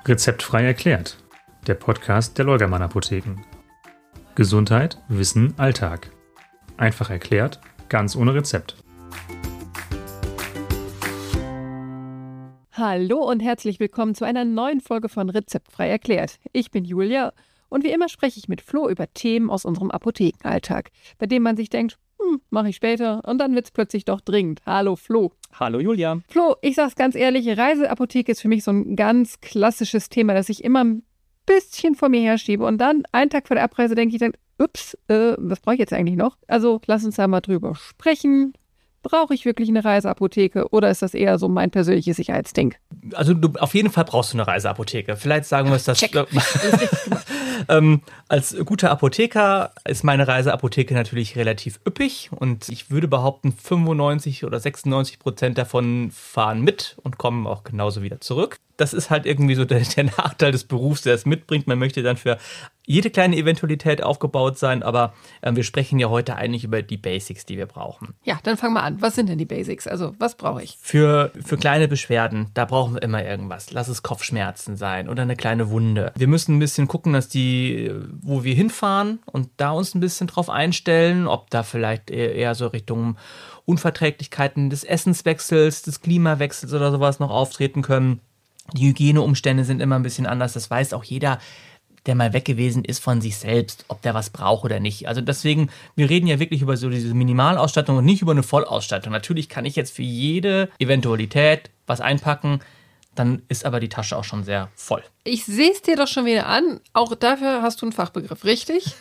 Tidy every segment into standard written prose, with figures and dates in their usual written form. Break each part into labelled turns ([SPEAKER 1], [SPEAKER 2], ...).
[SPEAKER 1] Rezeptfrei erklärt. Der Podcast der Leugermann Apotheken. Gesundheit, Wissen, Alltag. Einfach erklärt, ganz ohne Rezept.
[SPEAKER 2] Hallo und herzlich willkommen zu einer neuen Folge von Rezeptfrei erklärt. Ich bin Julia und wie immer spreche ich mit Flo über Themen aus unserem Apothekenalltag, bei denen man sich denkt, mache ich später und dann wird es plötzlich doch dringend. Hallo Flo.
[SPEAKER 3] Hallo Julia.
[SPEAKER 2] Flo, ich sag's ganz ehrlich, Reiseapotheke ist für mich so ein ganz klassisches Thema, das ich immer ein bisschen vor mir herschiebe und dann einen Tag vor der Abreise denke ich dann, was brauche ich jetzt eigentlich noch? Also lass uns da mal drüber sprechen. Brauche ich wirklich eine Reiseapotheke oder ist das eher so mein persönliches Sicherheitsding?
[SPEAKER 3] Also auf jeden Fall brauchst du eine Reiseapotheke. Vielleicht sagen wir es das.
[SPEAKER 2] Check.
[SPEAKER 3] Als guter Apotheker ist meine Reiseapotheke natürlich relativ üppig und ich würde behaupten, 95 oder 96% davon fahren mit und kommen auch genauso wieder zurück. Das ist halt irgendwie so der Nachteil des Berufs, der es mitbringt. Man möchte dann für jede kleine Eventualität aufgebaut sein, aber wir sprechen ja heute eigentlich über die Basics, die wir brauchen.
[SPEAKER 2] Ja, dann fangen wir an. Was sind denn die Basics? Also, was brauche ich?
[SPEAKER 3] Für kleine Beschwerden, da brauchen wir immer irgendwas. Lass es Kopfschmerzen sein oder eine kleine Wunde. Wir müssen ein bisschen gucken, dass wo wir hinfahren und da uns ein bisschen drauf einstellen, ob da vielleicht eher so Richtung Unverträglichkeiten des Essenswechsels, des Klimawechsels oder sowas noch auftreten können. Die Hygieneumstände sind immer ein bisschen anders. Das weiß auch jeder, der mal weg gewesen ist von sich selbst, ob der was braucht oder nicht. Also deswegen, wir reden ja wirklich über so diese Minimalausstattung und nicht über eine Vollausstattung. Natürlich kann ich jetzt für jede Eventualität was einpacken, dann ist aber die Tasche auch schon sehr voll.
[SPEAKER 2] Ich sehe es dir doch schon wieder an. Auch dafür hast du einen Fachbegriff, richtig?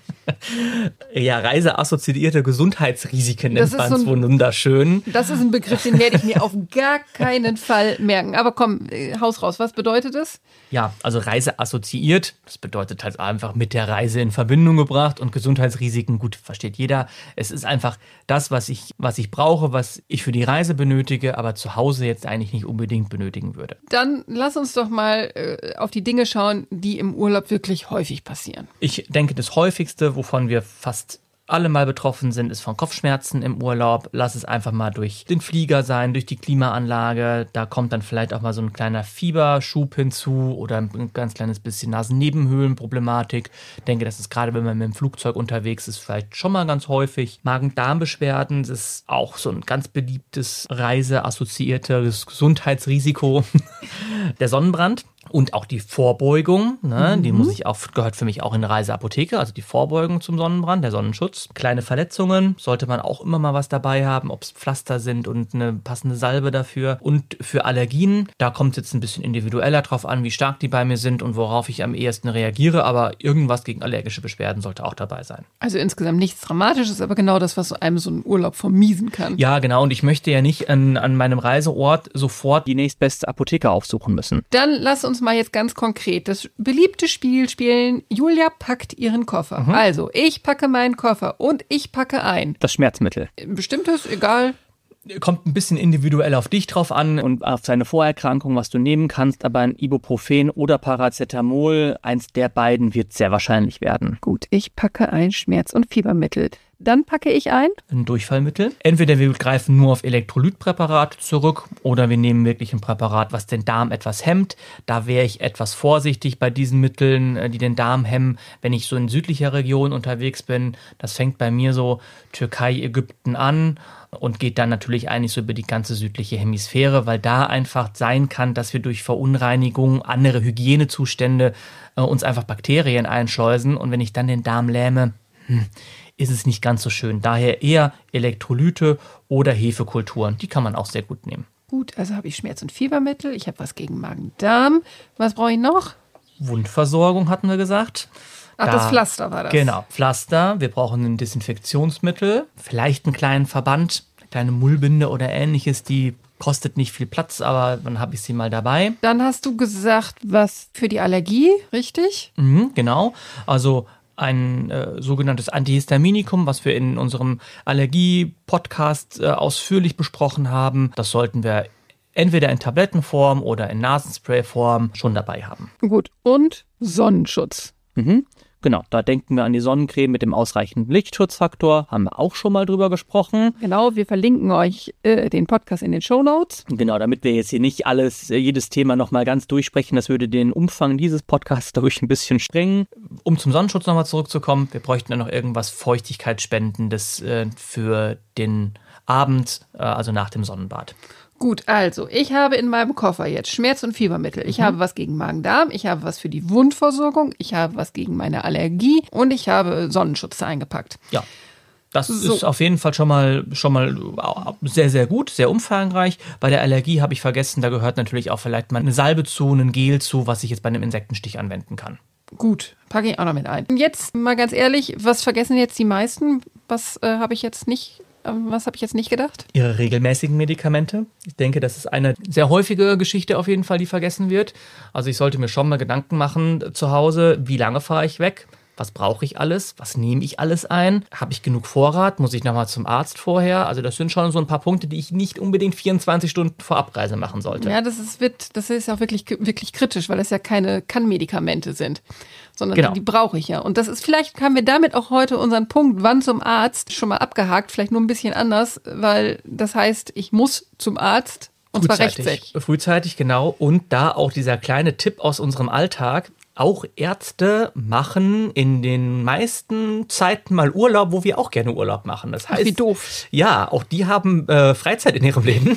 [SPEAKER 3] Ja, reiseassoziierte Gesundheitsrisiken nennt man es wunderschön.
[SPEAKER 2] Das ist ein Begriff, den werde ich mir auf gar keinen Fall merken. Aber komm, Haus raus, was bedeutet das?
[SPEAKER 3] Ja, also reiseassoziiert, das bedeutet halt einfach mit der Reise in Verbindung gebracht und Gesundheitsrisiken, gut, versteht jeder. Es ist einfach das, was ich brauche, was ich für die Reise benötige, aber zu Hause jetzt eigentlich nicht unbedingt benötigen würde.
[SPEAKER 2] Dann lass uns doch mal auf die Dinge schauen, die im Urlaub wirklich häufig passieren.
[SPEAKER 3] Ich denke, das Häufigste, wovon wir fast alle mal betroffen sind, ist von Kopfschmerzen im Urlaub. Lass es einfach mal durch den Flieger sein, durch die Klimaanlage. Da kommt dann vielleicht auch mal so ein kleiner Fieberschub hinzu oder ein ganz kleines bisschen Nasennebenhöhlenproblematik. Ich denke, das ist gerade, wenn man mit dem Flugzeug unterwegs ist, vielleicht schon mal ganz häufig. Magen-Darm-Beschwerden, das ist auch so ein ganz beliebtes reiseassoziiertes Gesundheitsrisiko. Der Sonnenbrand. Und auch die Vorbeugung, die gehört für mich auch in eine Reiseapotheke, also die Vorbeugung zum Sonnenbrand, der Sonnenschutz. Kleine Verletzungen sollte man auch immer mal was dabei haben, ob es Pflaster sind und eine passende Salbe dafür. Und für Allergien, da kommt es jetzt ein bisschen individueller drauf an, wie stark die bei mir sind und worauf ich am ehesten reagiere, aber irgendwas gegen allergische Beschwerden sollte auch dabei sein.
[SPEAKER 2] Also insgesamt nichts Dramatisches, aber genau das, was einem so einen Urlaub vermiesen kann.
[SPEAKER 3] Ja, genau, und ich möchte ja nicht an meinem Reiseort sofort die nächstbeste Apotheke aufsuchen müssen.
[SPEAKER 2] Dann lass uns mal jetzt ganz konkret das beliebte Spiel spielen. Julia packt ihren Koffer. Also, ich packe meinen Koffer und ich packe ein.
[SPEAKER 3] Das Schmerzmittel.
[SPEAKER 2] Bestimmtes, egal.
[SPEAKER 3] Kommt ein bisschen individuell auf dich drauf an und auf seine Vorerkrankung, was du nehmen kannst, aber ein Ibuprofen oder Paracetamol, eins der beiden wird sehr wahrscheinlich werden.
[SPEAKER 2] Gut, ich packe ein Schmerz- und Fiebermittel. Dann packe ich ein
[SPEAKER 3] Durchfallmittel. Entweder wir greifen nur auf Elektrolytpräparate zurück oder wir nehmen wirklich ein Präparat, was den Darm etwas hemmt. Da wäre ich etwas vorsichtig bei diesen Mitteln, die den Darm hemmen, wenn ich so in südlicher Region unterwegs bin. Das fängt bei mir so Türkei, Ägypten an und geht dann natürlich eigentlich so über die ganze südliche Hemisphäre, weil da einfach sein kann, dass wir durch Verunreinigung, andere Hygienezustände uns einfach Bakterien einschleusen. Und wenn ich dann den Darm lähme, ist es nicht ganz so schön. Daher eher Elektrolyte oder Hefekulturen. Die kann man auch sehr gut nehmen.
[SPEAKER 2] Gut, also habe ich Schmerz- und Fiebermittel. Ich habe was gegen Magen-Darm. Was brauche ich noch?
[SPEAKER 3] Wundversorgung hatten wir gesagt.
[SPEAKER 2] Das Pflaster war das.
[SPEAKER 3] Genau, Pflaster. Wir brauchen ein Desinfektionsmittel. Vielleicht einen kleinen Verband, eine kleine Mullbinde oder ähnliches. Die kostet nicht viel Platz, aber dann habe ich sie mal dabei.
[SPEAKER 2] Dann hast du gesagt, was für die Allergie, richtig?
[SPEAKER 3] Genau, also ein sogenanntes Antihistaminikum, was wir in unserem Allergie-Podcast ausführlich besprochen haben. Das sollten wir entweder in Tablettenform oder in Nasensprayform schon dabei haben.
[SPEAKER 2] Gut, und Sonnenschutz.
[SPEAKER 3] Genau, da denken wir an die Sonnencreme mit dem ausreichenden Lichtschutzfaktor, haben wir auch schon mal drüber gesprochen.
[SPEAKER 2] Genau, wir verlinken euch den Podcast in den Shownotes.
[SPEAKER 3] Genau, damit wir jetzt hier nicht jedes Thema nochmal ganz durchsprechen, das würde den Umfang dieses Podcasts dadurch ein bisschen sprengen. Um zum Sonnenschutz nochmal zurückzukommen, wir bräuchten dann noch irgendwas Feuchtigkeitsspendendes für den Abend, also nach dem Sonnenbad.
[SPEAKER 2] Gut, also ich habe in meinem Koffer jetzt Schmerz- und Fiebermittel. Ich habe was gegen Magen-Darm, ich habe was für die Wundversorgung, ich habe was gegen meine Allergie und ich habe Sonnenschutz eingepackt.
[SPEAKER 3] Ja, das ist auf jeden Fall schon mal sehr, sehr gut, sehr umfangreich. Bei der Allergie habe ich vergessen, da gehört natürlich auch vielleicht mal eine Salbe zu, ein Gel zu, was ich jetzt bei einem Insektenstich anwenden kann.
[SPEAKER 2] Gut, packe ich auch noch mit ein. Und jetzt mal ganz ehrlich, was vergessen jetzt die meisten? Was habe ich jetzt nicht gedacht?
[SPEAKER 3] Ihre regelmäßigen Medikamente. Ich denke, das ist eine sehr häufige Geschichte auf jeden Fall, die vergessen wird. Also ich sollte mir schon mal Gedanken machen zu Hause, wie lange fahre ich weg? Was brauche ich alles? Was nehme ich alles ein? Habe ich genug Vorrat? Muss ich nochmal zum Arzt vorher? Also das sind schon so ein paar Punkte, die ich nicht unbedingt 24 Stunden vor Abreise machen sollte.
[SPEAKER 2] Ja, das ist auch wirklich kritisch, weil das ja keine Kann-Medikamente sind, sondern
[SPEAKER 3] genau.
[SPEAKER 2] Die brauche ich ja. Und vielleicht haben wir damit auch heute unseren Punkt, wann zum Arzt, schon mal abgehakt, vielleicht nur ein bisschen anders, weil das heißt, ich muss zum Arzt und zwar rechtzeitig.
[SPEAKER 3] Frühzeitig, genau. Und da auch dieser kleine Tipp aus unserem Alltag. Auch Ärzte machen in den meisten Zeiten mal Urlaub, wo wir auch gerne Urlaub machen. Das heißt,
[SPEAKER 2] wie doof.
[SPEAKER 3] Ja, auch die haben Freizeit in ihrem Leben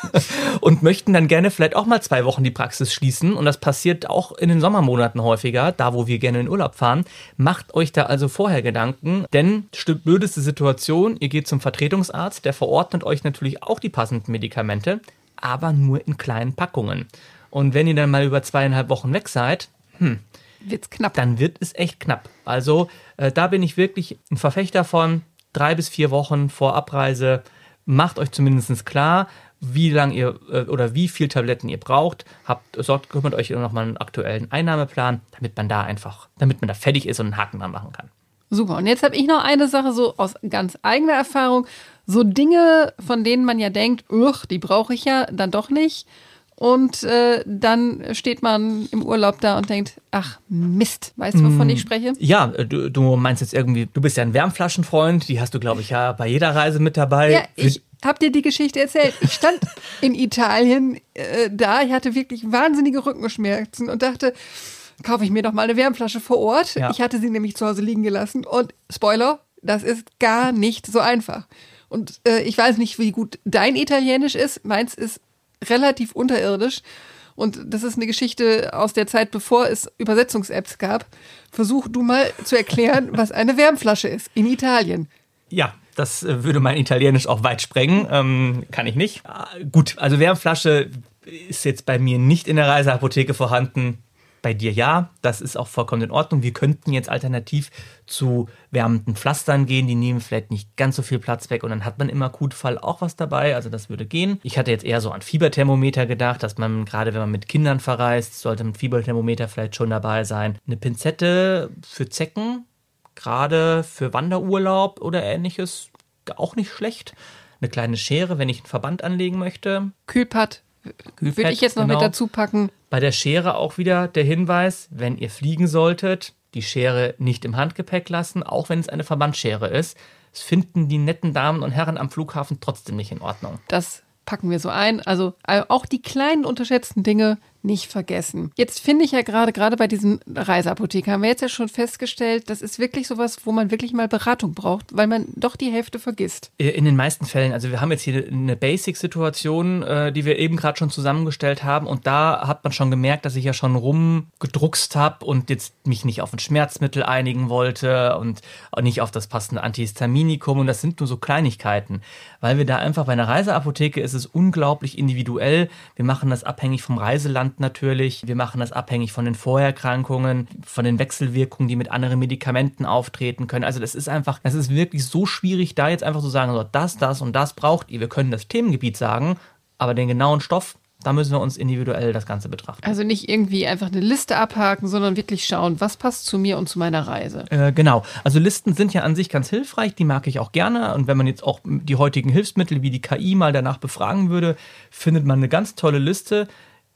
[SPEAKER 3] und möchten dann gerne vielleicht auch mal 2 Wochen die Praxis schließen. Und das passiert auch in den Sommermonaten häufiger, da wo wir gerne in Urlaub fahren. Macht euch da also vorher Gedanken, denn blödeste Situation, ihr geht zum Vertretungsarzt, der verordnet euch natürlich auch die passenden Medikamente, aber nur in kleinen Packungen. Und wenn ihr dann mal über 2,5 Wochen weg seid,
[SPEAKER 2] wird's knapp.
[SPEAKER 3] Dann wird es echt knapp. Also da bin ich wirklich ein Verfechter von 3 bis 4 Wochen vor Abreise. Macht euch zumindest klar, wie lange ihr oder wie viel Tabletten ihr braucht. Kümmert euch noch mal einen aktuellen Einnahmeplan, damit man da fertig ist und einen Haken dran machen kann.
[SPEAKER 2] Super. Und jetzt habe ich noch eine Sache so aus ganz eigener Erfahrung. So Dinge, von denen man ja denkt, die brauche ich ja dann doch nicht. Und dann steht man im Urlaub da und denkt, ach Mist, weißt du, wovon ich spreche?
[SPEAKER 3] Ja, du meinst jetzt irgendwie, du bist ja ein Wärmflaschenfreund, die hast du, glaube ich, ja bei jeder Reise mit dabei.
[SPEAKER 2] Ja, ich habe dir die Geschichte erzählt. Ich stand in Italien ich hatte wirklich wahnsinnige Rückenschmerzen und dachte, kaufe ich mir doch mal eine Wärmflasche vor Ort. Ja. Ich hatte sie nämlich zu Hause liegen gelassen und Spoiler, das ist gar nicht so einfach. Und ich weiß nicht, wie gut dein Italienisch ist, meins ist relativ unterirdisch. Und das ist eine Geschichte aus der Zeit, bevor es Übersetzungs-Apps gab. Versuch du mal zu erklären, was eine Wärmflasche ist in Italien.
[SPEAKER 3] Ja, das würde mein Italienisch auch weit sprengen. Kann ich nicht. Gut, also Wärmflasche ist jetzt bei mir nicht in der Reiseapotheke vorhanden. Bei dir ja, das ist auch vollkommen in Ordnung. Wir könnten jetzt alternativ zu wärmenden Pflastern gehen, die nehmen vielleicht nicht ganz so viel Platz weg und dann hat man im Akutfall auch was dabei, also das würde gehen. Ich hatte jetzt eher so an Fieberthermometer gedacht, dass man, gerade wenn man mit Kindern verreist, sollte ein Fieberthermometer vielleicht schon dabei sein. Eine Pinzette für Zecken, gerade für Wanderurlaub oder ähnliches, auch nicht schlecht. Eine kleine Schere, wenn ich einen Verband anlegen möchte.
[SPEAKER 2] Kühlpad. Würde ich jetzt noch mit dazu packen.
[SPEAKER 3] Bei der Schere auch wieder der Hinweis, wenn ihr fliegen solltet, die Schere nicht im Handgepäck lassen, auch wenn es eine Verbandsschere ist. Das finden die netten Damen und Herren am Flughafen trotzdem nicht in Ordnung.
[SPEAKER 2] Das packen wir so ein. Also auch die kleinen unterschätzten Dinge nicht vergessen. Jetzt finde ich ja gerade bei diesen Reiseapotheken, haben wir jetzt ja schon festgestellt, das ist wirklich sowas, wo man wirklich mal Beratung braucht, weil man doch die Hälfte vergisst.
[SPEAKER 3] In den meisten Fällen, also wir haben jetzt hier eine Basic-Situation, die wir eben gerade schon zusammengestellt haben und da hat man schon gemerkt, dass ich ja schon rumgedruckst habe und jetzt mich nicht auf ein Schmerzmittel einigen wollte und auch nicht auf das passende Antihistaminikum und das sind nur so Kleinigkeiten, weil wir da einfach bei einer Reiseapotheke ist es unglaublich individuell. Wir machen das abhängig vom Reiseland natürlich. Wir machen das abhängig von den Vorerkrankungen, von den Wechselwirkungen, die mit anderen Medikamenten auftreten können. Also das ist wirklich so schwierig, da jetzt einfach zu sagen, so, das und das braucht ihr. Wir können das Themengebiet sagen, aber den genauen Stoff, da müssen wir uns individuell das Ganze betrachten.
[SPEAKER 2] Also nicht irgendwie einfach eine Liste abhaken, sondern wirklich schauen, was passt zu mir und zu meiner Reise.
[SPEAKER 3] Genau. Also Listen sind ja an sich ganz hilfreich, die mag ich auch gerne. Und wenn man jetzt auch die heutigen Hilfsmittel wie die KI mal danach befragen würde, findet man eine ganz tolle Liste.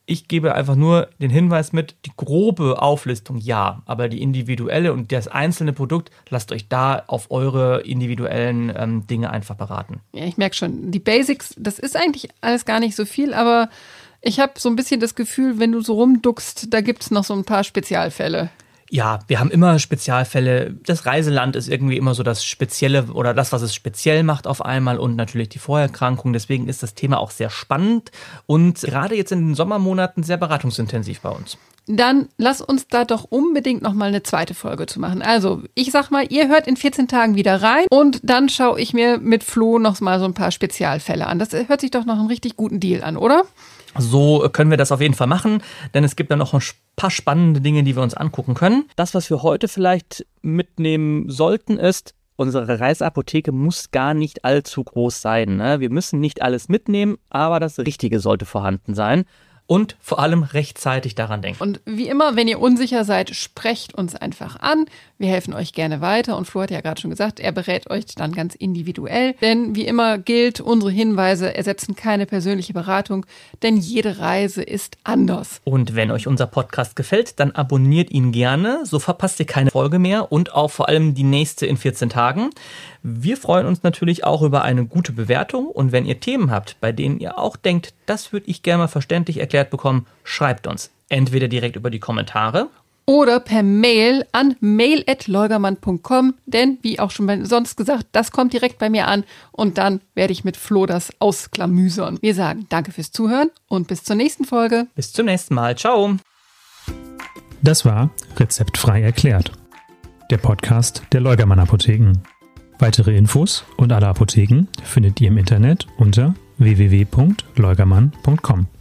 [SPEAKER 3] Ich gebe einfach nur den Hinweis mit, die grobe Auflistung ja, aber die individuelle und das einzelne Produkt, lasst euch da auf eure individuellen Dinge einfach beraten.
[SPEAKER 2] Ja, ich merke schon, die Basics, das ist eigentlich alles gar nicht so viel, aber ich habe so ein bisschen das Gefühl, wenn du so rumduckst, da gibt es noch so ein paar Spezialfälle.
[SPEAKER 3] Ja, wir haben immer Spezialfälle. Das Reiseland ist irgendwie immer so das Spezielle oder das, was es speziell macht auf einmal und natürlich die Vorerkrankung. Deswegen ist das Thema auch sehr spannend und gerade jetzt in den Sommermonaten sehr beratungsintensiv bei uns.
[SPEAKER 2] Dann lass uns da doch unbedingt nochmal eine zweite Folge zu machen. Also, ich sag mal, ihr hört in 14 Tagen wieder rein und dann schaue ich mir mit Flo noch mal so ein paar Spezialfälle an. Das hört sich doch nach einem richtig guten Deal an, oder?
[SPEAKER 3] So können wir das auf jeden Fall machen, denn es gibt dann noch ein paar spannende Dinge, die wir uns angucken können. Das, was wir heute vielleicht mitnehmen sollten, ist, unsere Reiseapotheke muss gar nicht allzu groß sein. Ne? Wir müssen nicht alles mitnehmen, aber das Richtige sollte vorhanden sein. Und vor allem rechtzeitig daran denken.
[SPEAKER 2] Und wie immer, wenn ihr unsicher seid, sprecht uns einfach an. Wir helfen euch gerne weiter. Und Flo hat ja gerade schon gesagt, er berät euch dann ganz individuell. Denn wie immer gilt, unsere Hinweise ersetzen keine persönliche Beratung, denn jede Reise ist anders.
[SPEAKER 3] Und wenn euch unser Podcast gefällt, dann abonniert ihn gerne. So verpasst ihr keine Folge mehr und auch vor allem die nächste in 14 Tagen. Wir freuen uns natürlich auch über eine gute Bewertung. Und wenn ihr Themen habt, bei denen ihr auch denkt, das würde ich gerne mal verständlich erklärt bekommen, schreibt uns. Entweder direkt über die Kommentare
[SPEAKER 2] oder per Mail an mail@leugermann.com, denn wie auch schon sonst gesagt, das kommt direkt bei mir an und dann werde ich mit Flo das ausklamüsern. Wir sagen danke fürs Zuhören und bis zur nächsten Folge.
[SPEAKER 3] Bis zum nächsten Mal. Ciao.
[SPEAKER 1] Das war Rezeptfrei erklärt, der Podcast der Leugermann Apotheken. Weitere Infos und alle Apotheken findet ihr im Internet unter www.leugermann.com.